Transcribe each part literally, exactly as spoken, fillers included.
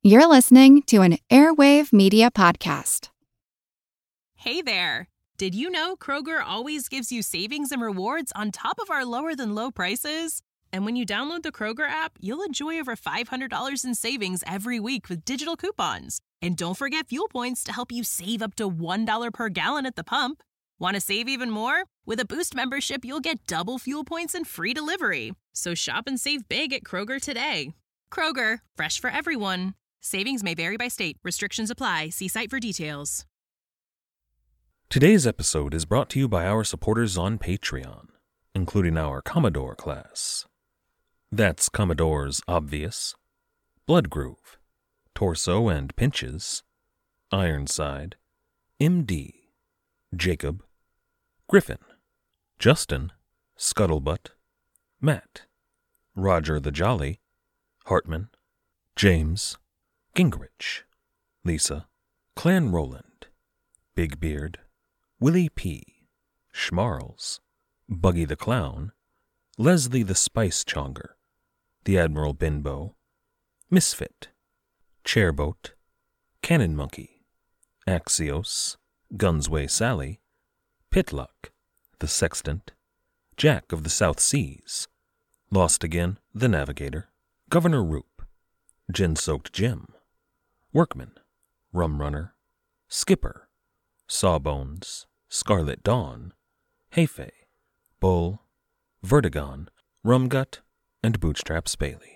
You're listening to an Airwave Media Podcast. Hey there! Did you know Kroger always gives you savings and rewards on top of our lower-than-low prices? And when you download the Kroger app, you'll enjoy over five hundred dollars in savings every week with digital coupons. And don't forget fuel points to help you save up to one dollar per gallon at the pump. Want to save even more? With a Boost membership, you'll get double fuel points and free delivery. So shop and save big at Kroger today. Kroger, fresh for everyone. Savings may vary by state. Restrictions apply. See site for details. Today's episode is brought to you by our supporters on Patreon, including our Commodore class. That's Commodore's Obvious, Bloodgroove, Torso and Pinches, Ironside, M D, Jacob, Griffin, Justin, Scuttlebutt, Matt, Roger the Jolly, Hartman, James, Gingrich, Lisa, Clan Roland, Big Beard, Willie P., Schmarls, Buggy the Clown, Leslie the Spice Chonger, the Admiral Binbo, Misfit, Chairboat, Cannon Monkey, Axios, Gunsway Sally, Pitluck, the Sextant, Jack of the South Seas, Lost Again, the Navigator, Governor Roop, Gin-Soaked Jim, Workman, Rum Runner, Skipper, Sawbones, Scarlet Dawn, Hefe, Bull, Vertigon, Rumgut, and Bootstraps Bailey.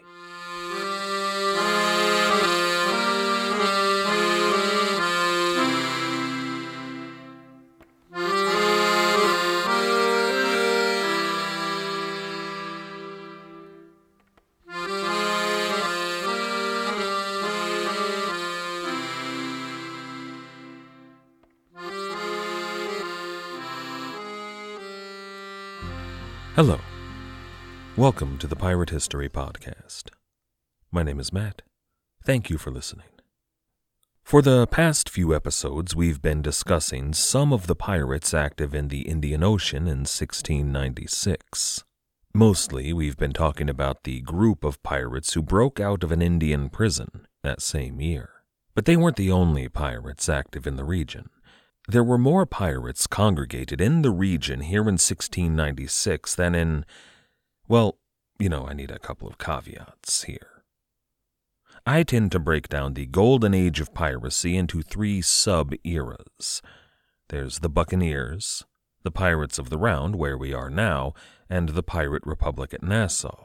Hello. Welcome to the Pirate History Podcast. My name is Matt. Thank you for listening. For the past few episodes, we've been discussing some of the pirates active in the Indian Ocean in sixteen ninety-six. Mostly, we've been talking about the group of pirates who broke out of an Indian prison that same year. But they weren't the only pirates active in the region. There were more pirates congregated in the region here in sixteen ninety-six than in, well, you know, I need a couple of caveats here. I tend to break down the golden age of piracy into three sub-eras. There's the Buccaneers, the Pirates of the Round, where we are now, and the Pirate Republic at Nassau.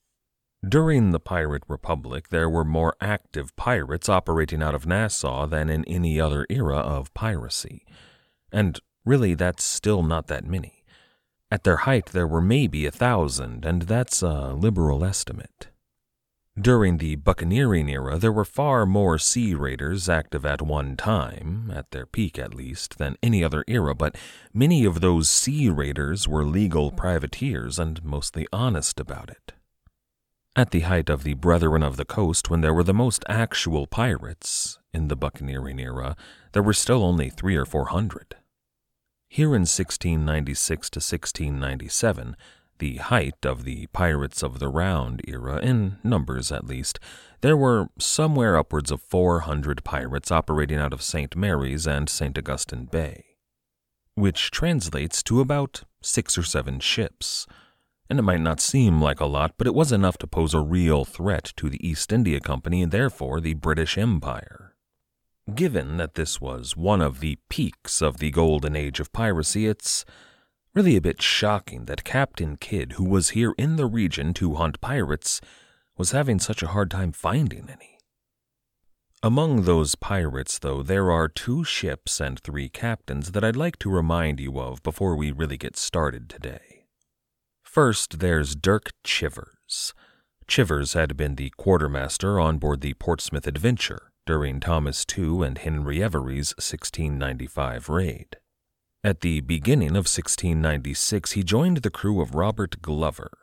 During the Pirate Republic, there were more active pirates operating out of Nassau than in any other era of piracy. And really, that's still not that many. At their height, there were maybe a thousand, and that's a liberal estimate. During the buccaneering era, there were far more sea raiders active at one time, at their peak at least, than any other era, but many of those sea raiders were legal privateers and mostly honest about it. At the height of the Brethren of the Coast, when there were the most actual pirates in the buccaneering era, there were still only three or four hundred. Here in sixteen ninety-six to sixteen ninety-seven, the height of the Pirates of the Round era, in numbers at least, there were somewhere upwards of four hundred pirates operating out of Saint Mary's and Saint Augustine Bay, which translates to about six or seven ships. And it might not seem like a lot, but it was enough to pose a real threat to the East India Company and therefore the British Empire. Given that this was one of the peaks of the golden age of piracy, it's really a bit shocking that Captain Kidd, who was here in the region to hunt pirates, was having such a hard time finding any. Among those pirates, though, there are two ships and three captains that I'd like to remind you of before we really get started today. First, there's Dirk Chivers. Chivers had been the quartermaster on board the Portsmouth Adventure during Thomas the Second and Henry Every's sixteen ninety-five raid. At the beginning of sixteen ninety-six, he joined the crew of Robert Glover,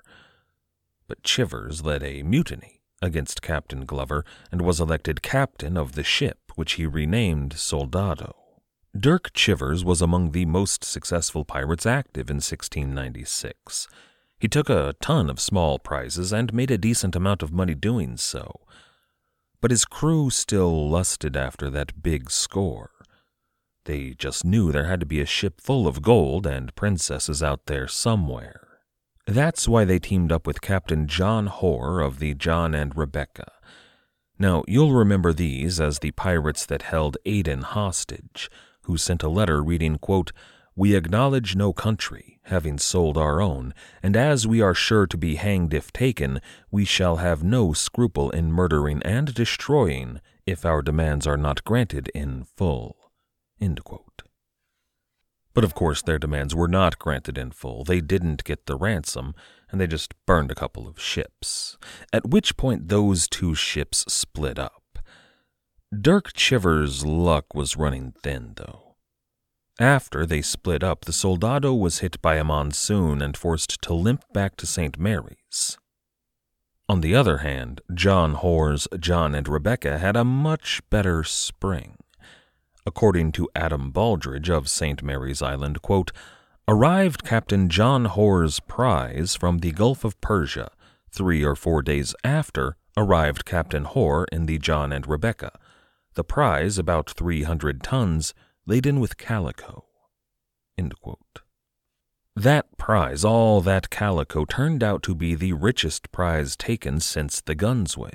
but Chivers led a mutiny against Captain Glover and was elected captain of the ship, which he renamed Soldado. Dirk Chivers was among the most successful pirates active in sixteen ninety-six. He took a ton of small prizes and made a decent amount of money doing so. but his crew still lusted after that big score. They just knew there had to be a ship full of gold and princesses out there somewhere. That's why they teamed up with Captain John Hoare of the John and Rebecca. Now, you'll remember these as the pirates that held Aden hostage, who sent a letter reading, quote, "We acknowledge no country, having sold our own, and as we are sure to be hanged if taken, we shall have no scruple in murdering and destroying if our demands are not granted in full." End quote. But of course their demands were not granted in full. They didn't get the ransom, and they just burned a couple of ships, at which point those two ships split up. Dirk Chivers' luck was running thin, though. After they split up, the Soldado was hit by a monsoon and forced to limp back to Saint Mary's. On the other hand, John Hoare's John and Rebecca had a much better spring. According to Adam Baldridge of Saint Mary's Island, quote, "Arrived Captain John Hoare's prize from the Gulf of Persia. Three or four days after, arrived Captain Hoare in the John and Rebecca. The prize, about three hundred tons, laden with calico." End quote. That prize, all that calico, turned out to be the richest prize taken since the Gunsway.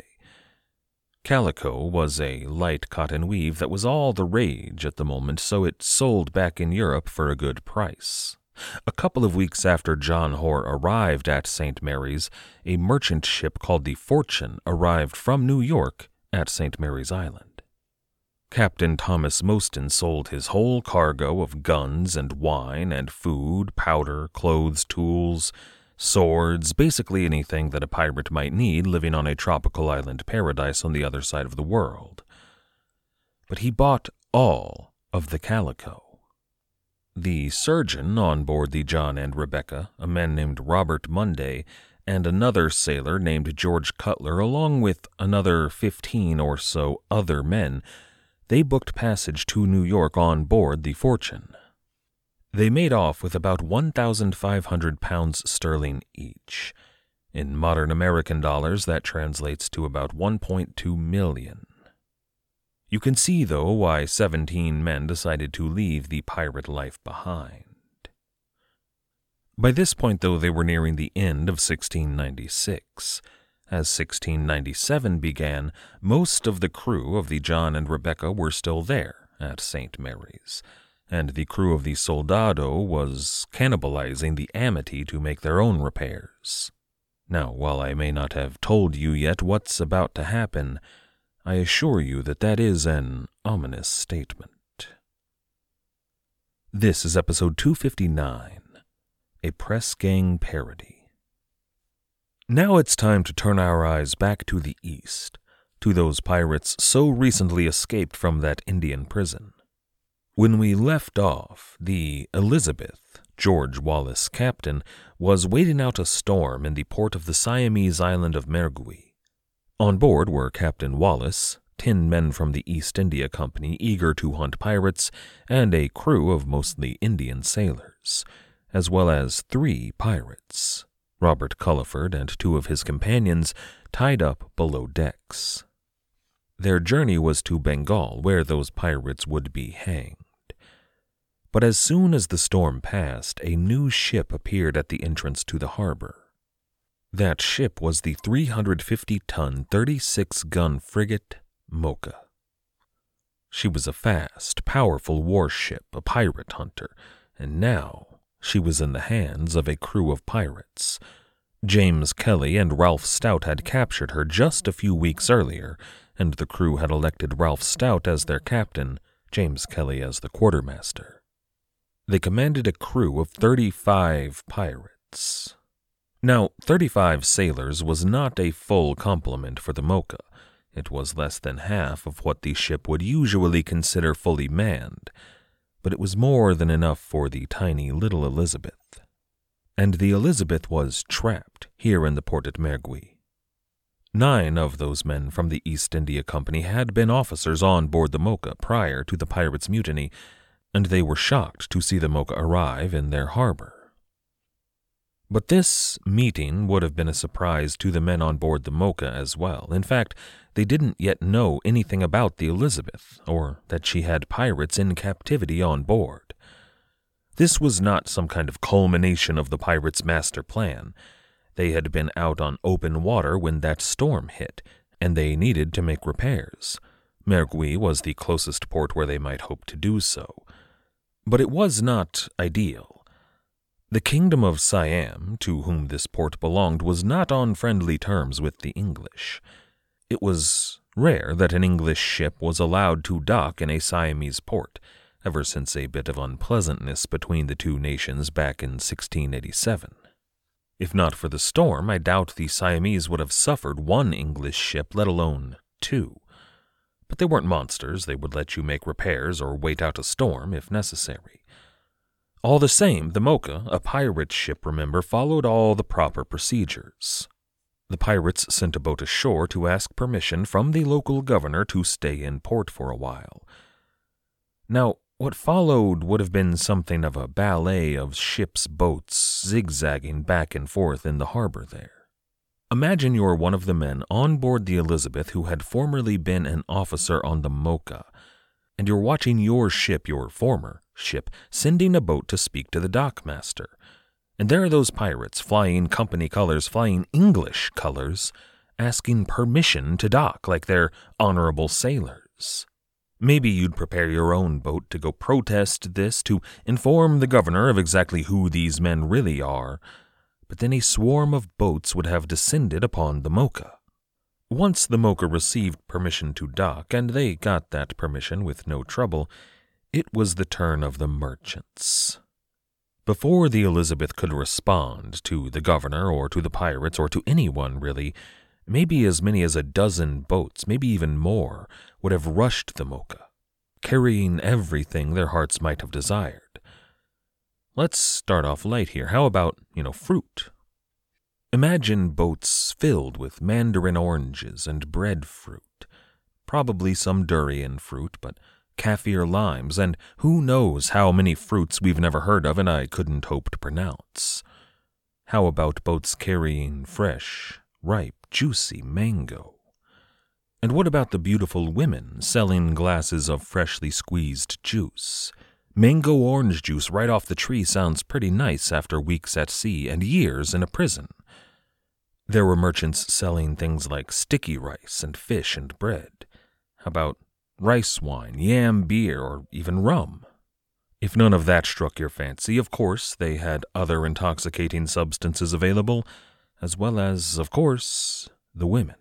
Calico was a light cotton weave that was all the rage at the moment, so it sold back in Europe for a good price. A couple of weeks after John Hoare arrived at Saint Mary's, a merchant ship called the Fortune arrived from New York at Saint Mary's Island. Captain Thomas Mostyn sold his whole cargo of guns and wine and food, powder, clothes, tools, swords, basically anything that a pirate might need living on a tropical island paradise on the other side of the world. But he bought all of the calico. The surgeon on board the John and Rebecca, a man named Robert Munday, and another sailor named George Cutler, along with another fifteen or so other men, they booked passage to New York on board the Fortune. They made off with about one thousand five hundred pounds sterling each. In modern American dollars, that translates to about one point two million. You can see, though, why seventeen men decided to leave the pirate life behind. By this point, though, they were nearing the end of sixteen ninety-six. As sixteen ninety-seven began, most of the crew of the John and Rebecca were still there at Saint Mary's, and the crew of the Soldado was cannibalizing the Amity to make their own repairs. Now, while I may not have told you yet what's about to happen, I assure you that that is an ominous statement. This is episode two fifty-nine, a Press Gang Parody. Now it's time to turn our eyes back to the east, to those pirates so recently escaped from that Indian prison. When we left off, the Elizabeth, George Wallace captain, was waiting out a storm in the port of the Siamese island of Mergui. On board were Captain Wallace, ten men from the East India Company eager to hunt pirates, and a crew of mostly Indian sailors, as well as three pirates, Robert Culliford and two of his companions, tied up below decks. Their journey was to Bengal, where those pirates would be hanged. But as soon as the storm passed, a new ship appeared at the entrance to the harbor. That ship was the three hundred fifty ton, thirty-six gun frigate Mocha. She was a fast, powerful warship, a pirate hunter, and now she was in the hands of a crew of pirates. James Kelly and Ralph Stout had captured her just a few weeks earlier, and the crew had elected Ralph Stout as their captain, James Kelly as the quartermaster. They commanded a crew of thirty-five pirates. Now, thirty-five sailors was not a full complement for the Mocha. It was less than half of what the ship would usually consider fully manned, but it was more than enough for the tiny little Elizabeth. And the Elizabeth was trapped here in the port at Mergui. Nine of those men from the East India Company had been officers on board the Mocha prior to the pirates' mutiny, and they were shocked to see the Mocha arrive in their harbor. But this meeting would have been a surprise to the men on board the Mocha as well. In fact, they didn't yet know anything about the Elizabeth, or that she had pirates in captivity on board. This was not some kind of culmination of the pirates' master plan. They had been out on open water when that storm hit, and they needed to make repairs. Mergui was the closest port where they might hope to do so. But it was not ideal. The kingdom of Siam, to whom this port belonged, was not on friendly terms with the English. It was rare that an English ship was allowed to dock in a Siamese port, ever since a bit of unpleasantness between the two nations back in sixteen eighty-seven. If not for the storm, I doubt the Siamese would have suffered one English ship, let alone two. But they weren't monsters. They would let you make repairs or wait out a storm if necessary. All the same, the Mocha, a pirate ship, remember, followed all the proper procedures. The pirates sent a boat ashore to ask permission from the local governor to stay in port for a while. Now, what followed would have been something of a ballet of ships' boats zigzagging back and forth in the harbor there. Imagine you're one of the men on board the Elizabeth who had formerly been an officer on the Mocha, and you're watching your ship, your former ship, sending a boat to speak to the dockmaster. And there are those pirates flying company colors, flying English colors, asking permission to dock like they're honorable sailors. Maybe you'd prepare your own boat to go protest this, to inform the governor of exactly who these men really are, but then a swarm of boats would have descended upon the Mocha. Once the Mocha received permission to dock, and they got that permission with no trouble, it was the turn of the merchants. Before the Elizabeth could respond to the governor or to the pirates or to anyone, really, maybe as many as a dozen boats, maybe even more, would have rushed the Mocha, carrying everything their hearts might have desired. Let's start off light here. How about, you know, fruit? Imagine boats filled with mandarin oranges and breadfruit, probably some durian fruit, but kaffir limes, and who knows how many fruits we've never heard of and I couldn't hope to pronounce. How about boats carrying fresh, ripe, juicy mango? And what about the beautiful women selling glasses of freshly squeezed juice? Mango orange juice right off the tree sounds pretty nice after weeks at sea and years in a prison. There were merchants selling things like sticky rice and fish and bread. How about rice wine, yam beer, or even rum? If none of that struck your fancy, of course, they had other intoxicating substances available, as well as, of course, the women.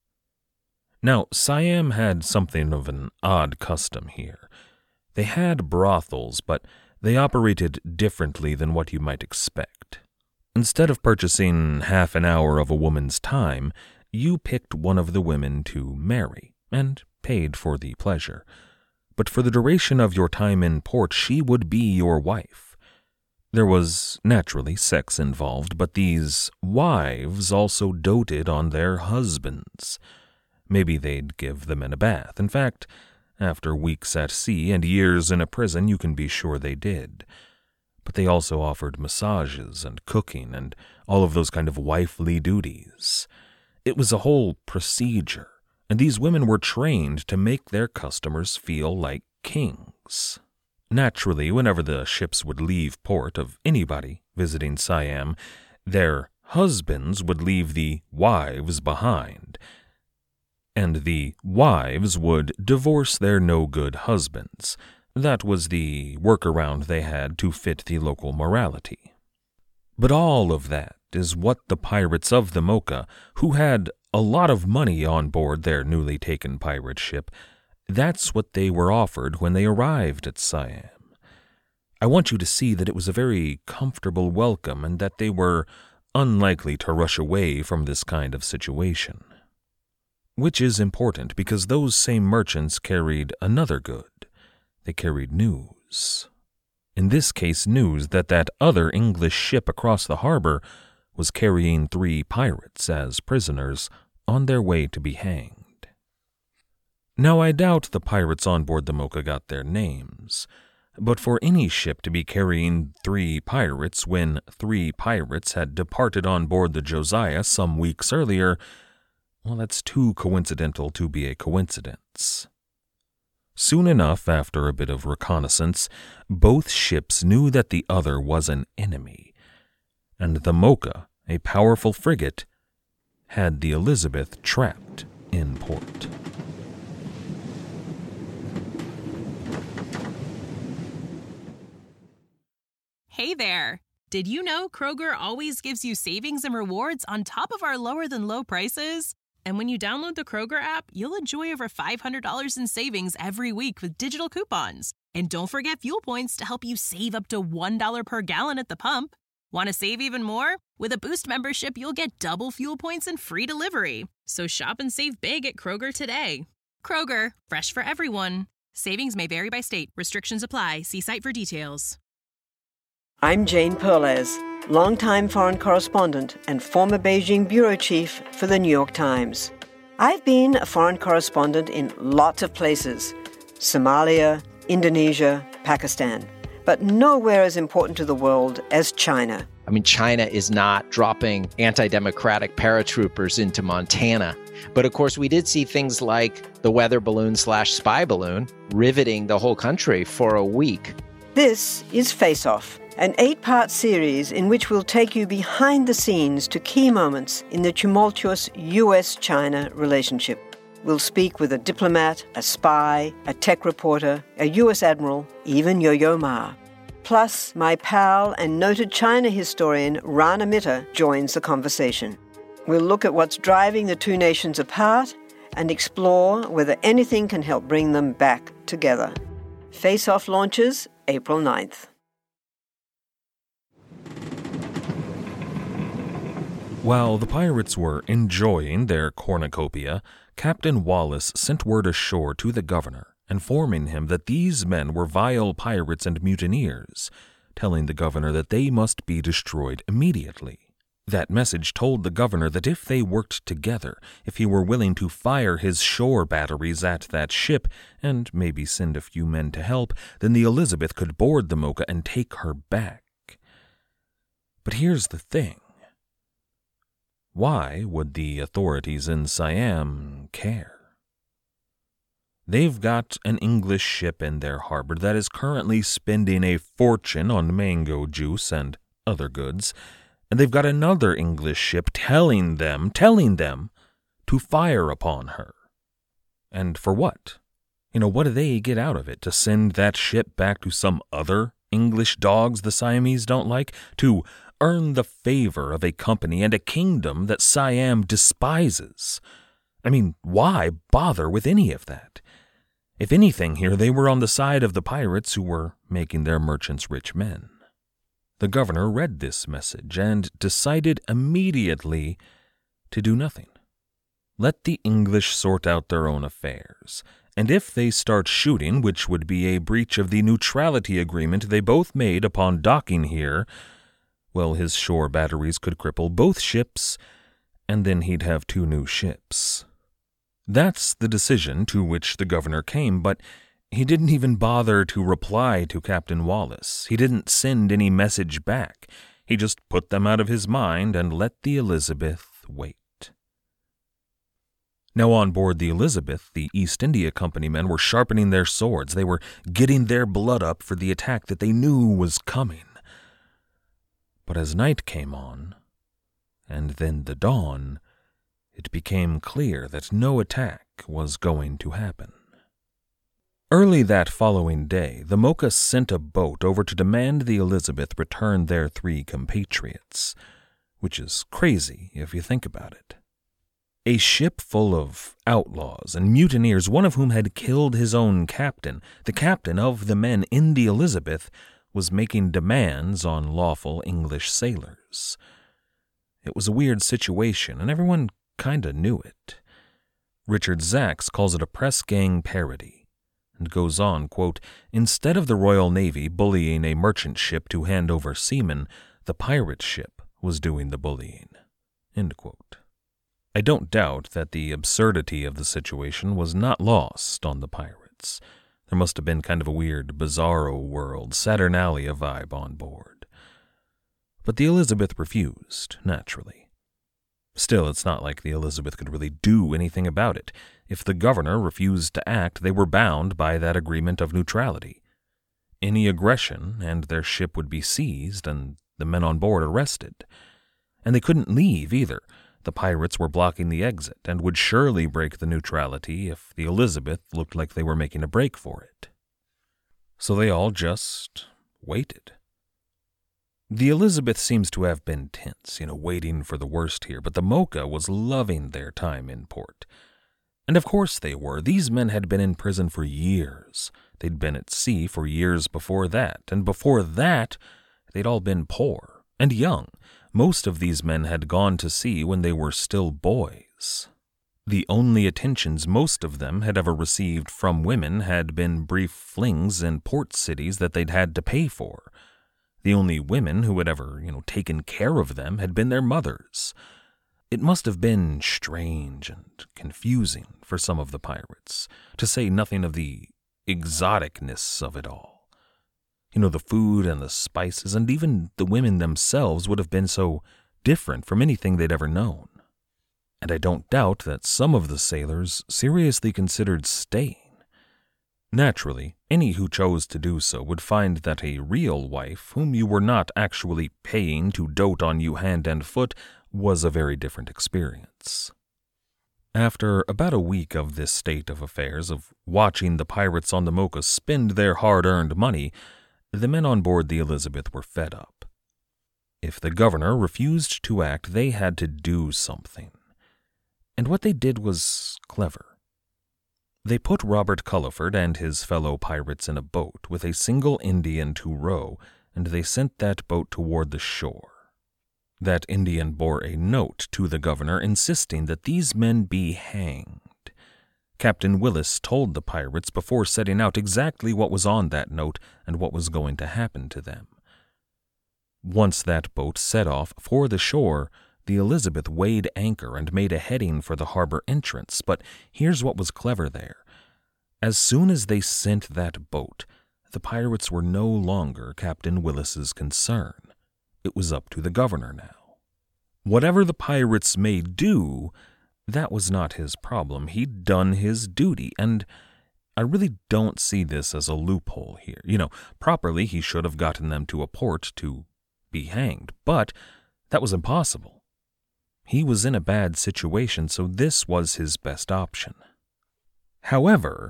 Now, Siam had something of an odd custom here. They had brothels, but they operated differently than what you might expect. Instead of purchasing half an hour of a woman's time, you picked one of the women to marry, and paid for the pleasure. But for the duration of your time in port, she would be your wife. There was naturally sex involved, but these wives also doted on their husbands. Maybe they'd give the men a bath. In fact, after weeks at sea and years in a prison, you can be sure they did. But they also offered massages and cooking and all of those kind of wifely duties. It was a whole procedure, and these women were trained to make their customers feel like kings. Naturally, whenever the ships would leave port of anybody visiting Siam, their husbands would leave the wives behind, and the wives would divorce their no-good husbands. That was the workaround they had to fit the local morality. But all of that is what the pirates of the Mocha, who had a lot of money on board their newly taken pirate ship, that's what they were offered when they arrived at Siam. I want you to see that it was a very comfortable welcome and that they were unlikely to rush away from this kind of situation. Which is important because those same merchants carried another good. They carried news. In this case, news that that other English ship across the harbor was carrying three pirates as prisoners on their way to be hanged. Now, I doubt the pirates on board the Mocha got their names. But for any ship to be carrying three pirates when three pirates had departed on board the Josiah some weeks earlier, well, that's too coincidental to be a coincidence. Soon enough, after a bit of reconnaissance, both ships knew that the other was an enemy, and the Mocha, a powerful frigate, had the Elizabeth trapped in port. Hey there! Did you know Kroger always gives you savings and rewards on top of our lower-than-low prices? And when you download the Kroger app, you'll enjoy over five hundred dollars in savings every week with digital coupons. And don't forget fuel points to help you save up to one dollar per gallon at the pump. Want to save even more? With a Boost membership, you'll get double fuel points and free delivery. So shop and save big at Kroger today. Kroger, fresh for everyone. Savings may vary by state. Restrictions apply. See site for details. I'm Jane Perlez, longtime foreign correspondent and former Beijing bureau chief for the New York Times. I've been a foreign correspondent in lots of places: Somalia, Indonesia, Pakistan, but nowhere as important to the world as China. I mean, China is not dropping anti-democratic paratroopers into Montana. But of course, we did see things like the weather balloon slash spy balloon riveting the whole country for a week. This is Face Off, an eight-part series in which we'll take you behind the scenes to key moments in the tumultuous U S China relationship. We'll speak with a diplomat, a spy, a tech reporter, a U S admiral, even Yo-Yo Ma. Plus, my pal and noted China historian Rana Mitter joins the conversation. We'll look at what's driving the two nations apart and explore whether anything can help bring them back together. Face Off launches April ninth. While the pirates were enjoying their cornucopia, Captain Wallace sent word ashore to the governor, informing him that these men were vile pirates and mutineers, telling the governor that they must be destroyed immediately. That message told the governor that if they worked together, if he were willing to fire his shore batteries at that ship, and maybe send a few men to help, then the Elizabeth could board the Mocha and take her back. But here's the thing. Why would the authorities in Siam care? They've got an English ship in their harbor that is currently spending a fortune on mango juice and other goods, and they've got another English ship telling them, telling them to fire upon her. And for what? You know, what do they get out of it? To send that ship back to some other English dogs the Siamese don't like? To earn the favor of a company and a kingdom that Siam despises? I mean, why bother with any of that? If anything here, they were on the side of the pirates who were making their merchants rich men. The governor read this message and decided immediately to do nothing. Let the English sort out their own affairs, and if they start shooting, which would be a breach of the neutrality agreement they both made upon docking here, well, his shore batteries could cripple both ships, and then he'd have two new ships. That's the decision to which the governor came, but he didn't even bother to reply to Captain Wallace. He didn't send any message back. He just put them out of his mind and let the Elizabeth wait. Now on board the Elizabeth, the East India Company men were sharpening their swords. They were getting their blood up for the attack that they knew was coming. But as night came on, and then the dawn, it became clear that no attack was going to happen. Early that following day, the Mocha sent a boat over to demand the Elizabeth return their three compatriots, which is crazy if you think about it. A ship full of outlaws and mutineers, one of whom had killed his own captain, the captain of the men in the Elizabeth, was making demands on lawful English sailors. It was a weird situation, and everyone kinda knew it. Richard Zacks calls it a press gang parody, and goes on, quote, "Instead of the Royal Navy bullying a merchant ship to hand over seamen, the pirate ship was doing the bullying." End quote. I don't doubt that the absurdity of the situation was not lost on the pirates. There must have been kind of a weird, bizarro world, Saturnalia vibe on board. But the Elizabeth refused, naturally. Still, it's not like the Elizabeth could really do anything about it. If the governor refused to act, they were bound by that agreement of neutrality. Any aggression, and their ship would be seized, and the men on board arrested. And they couldn't leave, either. The pirates were blocking the exit, and would surely break the neutrality if the Elizabeth looked like they were making a break for it. So they all just waited. The Elizabeth seems to have been tense, you know, waiting for the worst here, but the Mocha was loving their time in port. And of course they were. These men had been in prison for years. They'd been at sea for years before that, and before that, they'd all been poor and young. Most of these men had gone to sea when they were still boys. The only attentions most of them had ever received from women had been brief flings in port cities that they'd had to pay for. The only women who had ever, you know, taken care of them had been their mothers. It must have been strange and confusing for some of the pirates, to say nothing of the exoticness of it all. You know, the food and the spices and even the women themselves would have been so different from anything they'd ever known. And I don't doubt that some of the sailors seriously considered staying. Naturally, any who chose to do so would find that a real wife, whom you were not actually paying to dote on you hand and foot, was a very different experience. After about a week of this state of affairs, of watching the pirates on the Mocha spend their hard-earned money, the men on board the Elizabeth were fed up. If the governor refused to act, they had to do something. And what they did was clever. They put Robert Culliford and his fellow pirates in a boat with a single Indian to row, and they sent that boat toward the shore. That Indian bore a note to the governor insisting that these men be hanged. Captain Willis told the pirates before setting out exactly what was on that note and what was going to happen to them. Once that boat set off for the shore, the Elizabeth weighed anchor and made a heading for the harbor entrance, but here's what was clever there. As soon as they sent that boat, the pirates were no longer Captain Willis's concern. It was up to the governor now. Whatever the pirates may do, that was not his problem. He'd done his duty, and I really don't see this as a loophole here. You know, properly he should have gotten them to a port to be hanged, but that was impossible. He was in a bad situation, so this was his best option. However,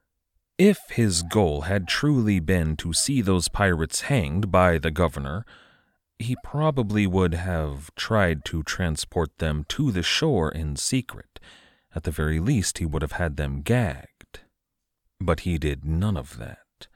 if his goal had truly been to see those pirates hanged by the governor, he probably would have tried to transport them to the shore in secret. At the very least, he would have had them gagged. But he did none of that.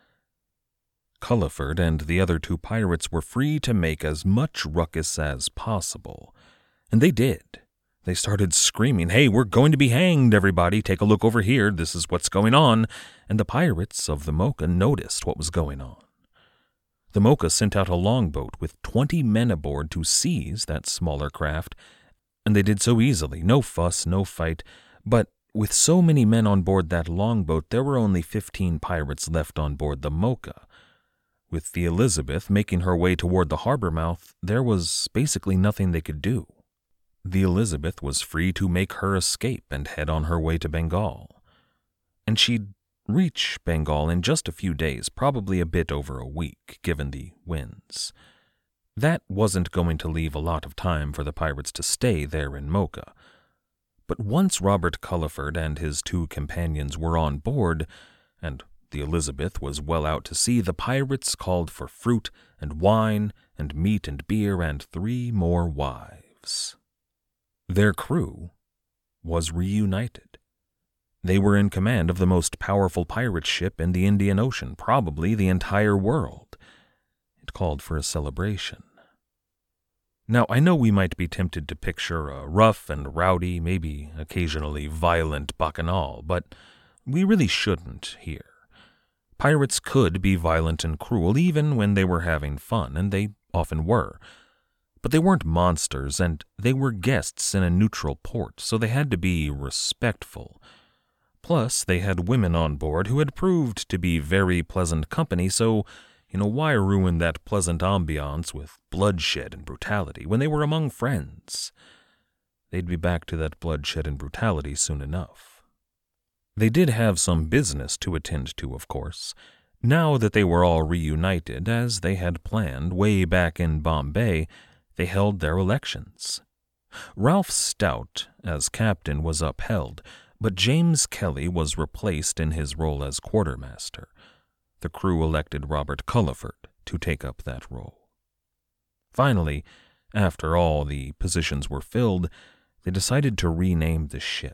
Culliford and the other two pirates were free to make as much ruckus as possible. And they did. They started screaming, "Hey, we're going to be hanged, everybody! Take a look over here, this is what's going on!" And the pirates of the Mocha noticed what was going on. The Mocha sent out a longboat with twenty men aboard to seize that smaller craft, and they did so easily, no fuss, no fight, but with so many men on board that longboat, there were only fifteen pirates left on board the Mocha. With the Elizabeth making her way toward the harbor mouth, there was basically nothing they could do. The Elizabeth was free to make her escape and head on her way to Bengal. And she'd reach Bengal in just a few days, probably a bit over a week, given the winds. That wasn't going to leave a lot of time for the pirates to stay there in Mocha. But once Robert Culliford and his two companions were on board, and the Elizabeth was well out to sea, the pirates called for fruit and wine and meat and beer and three more wives. Their crew was reunited. They were in command of the most powerful pirate ship in the Indian Ocean, probably the entire world. It called for a celebration. Now, I know we might be tempted to picture a rough and rowdy, maybe occasionally violent bacchanal, but we really shouldn't here. Pirates could be violent and cruel even when they were having fun, and they often were. But they weren't monsters, and they were guests in a neutral port, so they had to be respectful. Plus, they had women on board who had proved to be very pleasant company, so, you know, why ruin that pleasant ambiance with bloodshed and brutality when they were among friends? They'd be back to that bloodshed and brutality soon enough. They did have some business to attend to, of course, now that they were all reunited, as they had planned way back in Bombay. They held their elections. Ralph Stout, as captain, was upheld, but James Kelly was replaced in his role as quartermaster. The crew elected Robert Culliford to take up that role. Finally, after all the positions were filled, they decided to rename the ship.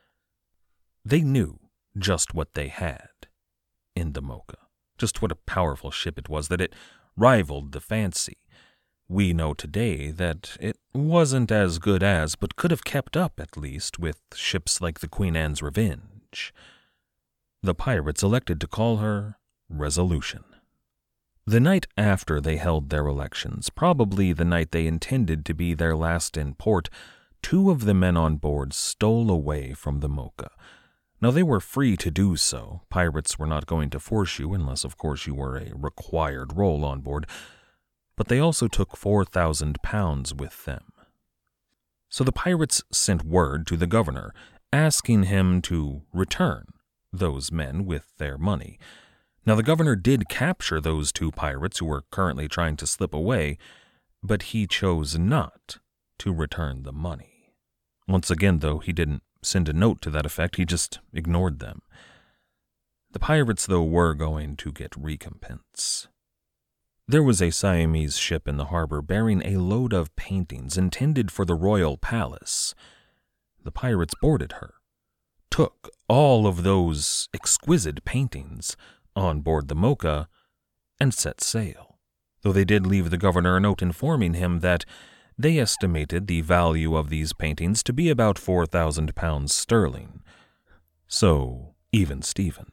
They knew just what they had in the Mocha, just what a powerful ship it was, that it rivaled the Fancy. We know today that it wasn't as good as, but could have kept up at least, with ships like the Queen Anne's Revenge. The pirates elected to call her Resolution. The night after they held their elections, probably the night they intended to be their last in port, two of the men on board stole away from the Mocha. Now, they were free to do so. Pirates were not going to force you, unless, of course, you were a required role on board. But they also took four thousand pounds with them. So the pirates sent word to the governor, asking him to return those men with their money. Now, the governor did capture those two pirates who were currently trying to slip away, but he chose not to return the money. Once again, though, he didn't send a note to that effect, he just ignored them. The pirates, though, were going to get recompense. There was a Siamese ship in the harbor bearing a load of paintings intended for the royal palace. The pirates boarded her, took all of those exquisite paintings on board the Mocha, and set sail, though they did leave the governor a note informing him that they estimated the value of these paintings to be about four thousand pounds sterling. So, even Stephen.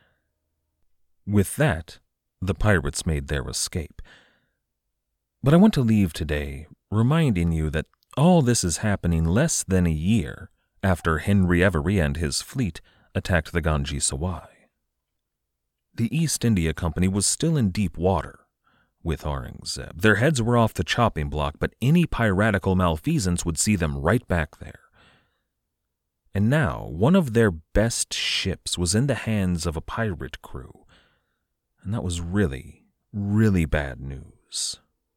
With that, the pirates made their escape. But I want to leave today reminding you that all this is happening less than a year after Henry Every and his fleet attacked the Ganges Sawai. The East India Company was still in deep water with Aurangzeb. Their heads were off the chopping block, but any piratical malfeasance would see them right back there. And now, one of their best ships was in the hands of a pirate crew, and that was really, really bad news.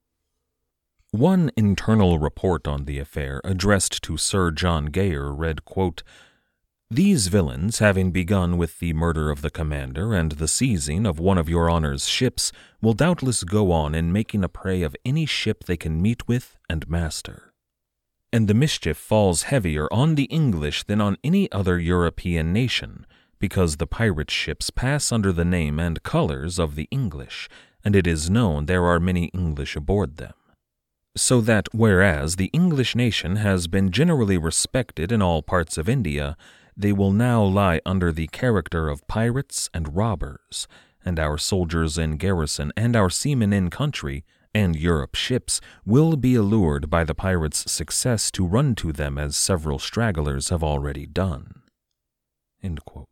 One internal report on the affair, addressed to Sir John Gayer, read, quote, "These villains, having begun with the murder of the commander and the seizing of one of your honor's ships, will doubtless go on in making a prey of any ship they can meet with and master. And the mischief falls heavier on the English than on any other European nation, because the pirate ships pass under the name and colors of the English, and it is known there are many English aboard them. So that, whereas the English nation has been generally respected in all parts of India, they will now lie under the character of pirates and robbers, and our soldiers in garrison and our seamen in country and Europe ships will be allured by the pirates' success to run to them as several stragglers have already done." End quote.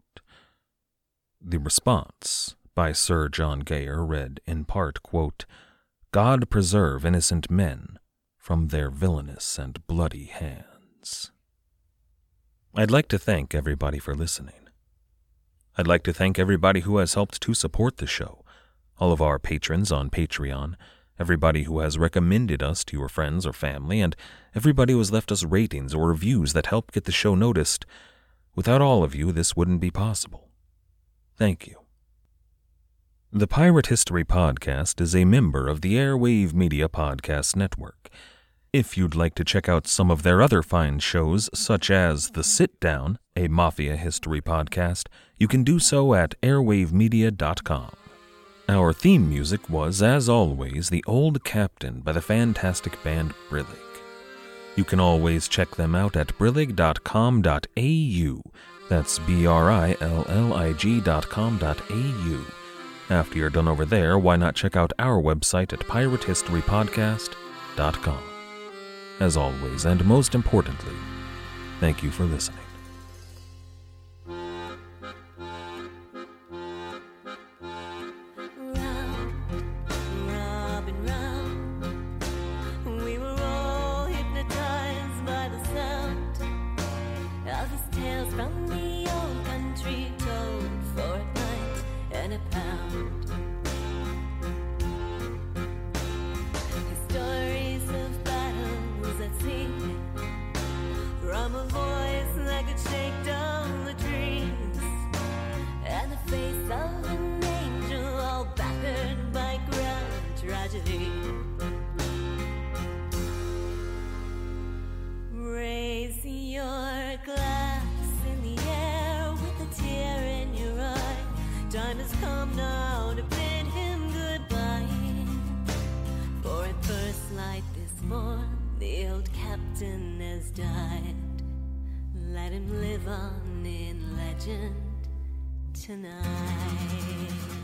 The response by Sir John Gayer read in part, quote, "God preserve innocent men from their villainous and bloody hands." I'd like to thank everybody for listening. I'd like to thank everybody who has helped to support the show, all of our patrons on Patreon, everybody who has recommended us to your friends or family, and everybody who has left us ratings or reviews that help get the show noticed. Without all of you, this wouldn't be possible. Thank you. The Pirate History Podcast is a member of the Airwave Media Podcast Network. If you'd like to check out some of their other fine shows, such as The Sit Down, a Mafia history podcast, you can do so at airwave media dot com. Our theme music was, as always, The Old Captain by the fantastic band Brillig. You can always check them out at brillig dot com dot a u. That's B R I L L I G dot com dot a u. After you're done over there, why not check out our website at pirate history podcast dot com. As always, and most importantly, thank you for listening. fight this war, the old captain has died. Let him live on in legend tonight.